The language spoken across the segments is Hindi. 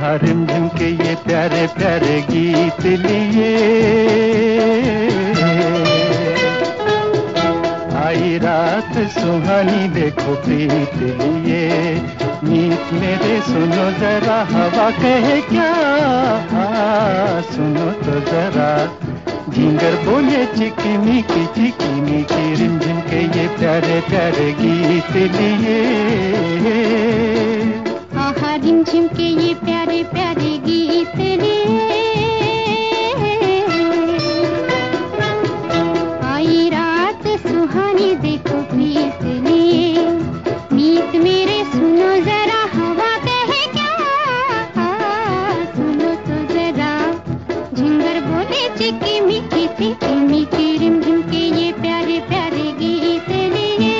आहा रिमझिम के ये प्यारे प्यारे गीत लिए आई रात सुहानी देखो प्रीत लिए। मीत मेरे सुनो जरा हवा कहे क्या, सुनो तो जरा झिंगर बोले चिकी मीकी रिमझिम के ये प्यारे प्यारे गीत लिए। आहा रिमझिम के ये प्यारे प्यारे गीत लिए आई रात सुहानी देखो प्रीत लिए। मीत मेरे सुनो जरा हवा कहे क्या, सुनो तो जरा झिंगर बोले चिकी मीकी रिमझिम के ये प्यारे प्यारे गीत लिए।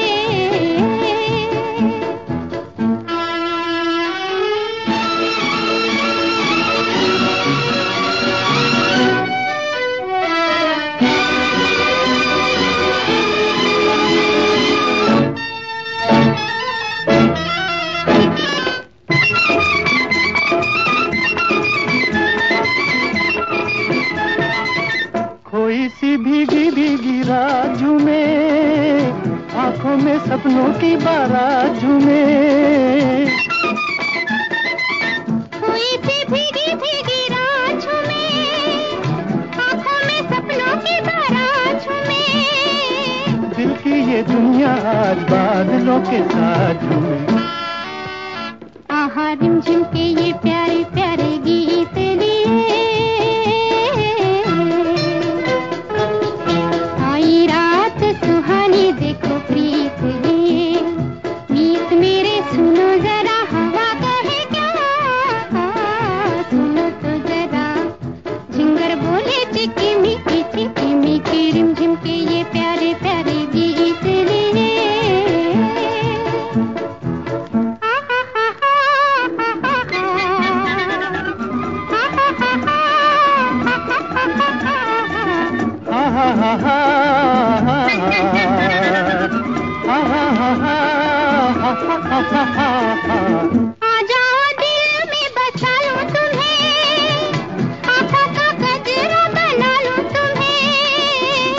कोई सी भीगी भीगी रात झूमे, आंखों में सपनों की बारात झूमे। कोई सी भीगी भीगी रात झूमे, आंखों में सपनों की बारात झूमे। दिल की ये दुनिया आज बादलों के साथ झूमे। आहा रिमझिम के ये प्यारे प्यारे गीत लिए आई रात सुहानी देखो प्रीत लिए। मीत मेरे सुनो जरा हवा कहे क्या, सुनो तो जरा झिंगर बोले चिकी मीकी रिमझिम के ये प्यारे प्यारे गीत लिए। आ जाओ दिल में बसा लूं तुम्हें, आँखों का गजरा बना लूं तुम्हें।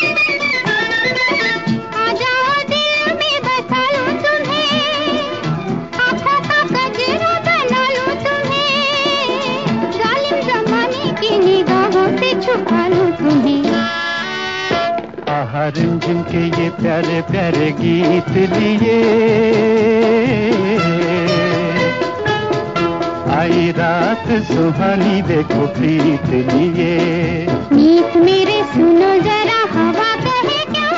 आ जाओ दिल में बसा लूं तुम्हें, आँखों का गजरा बना लूं तुम्हें। जालिम जमाने की निगाहों से छुपा लूं तुम्हें। आहा रिमझिम के ये प्यारे प्यारे गीत लिए आई रात सुहानी देखो प्रीत लिए। मीत मेरे सुनो जरा हवा कहे क्या,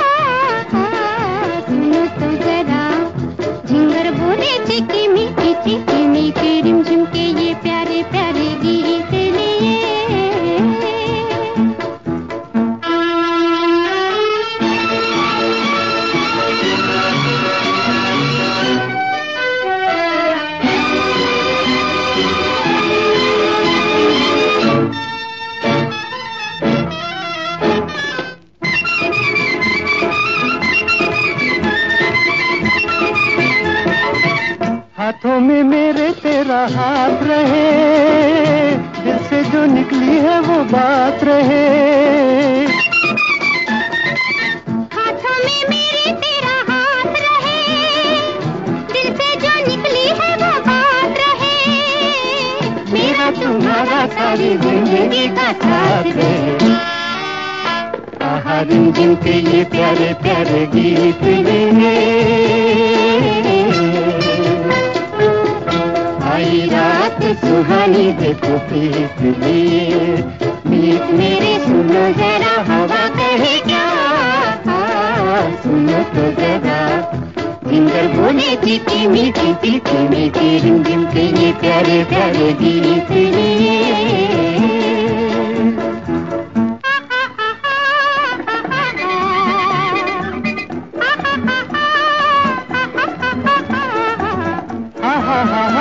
सुनो तो जरा झिंगर बोले चिकी मीकी रिमझिम के ये प्यारे प्यारे गीत लिए। हाथों में मेरे तेरा हाथ रहे, दिल से जो निकली है वो बात रहे। हाथों में मेरे तेरा हाथ रहे, दिल से जो निकली है वो बात रहे। मेरा तुम्हारा सारी जिंदगी का साथ रहे। आहा रिमझिम के ये प्यारे प्यारे गीत लिए आई रात सुहानी देखो प्रीत लिए। मीत मेरे सुनो जरा हवा कहे क्या, सुनो तो जरा झिंगर बोले चिकी मीकी रिमझिम के ये प्यारे प्यारे गीत लिए। ha ha ha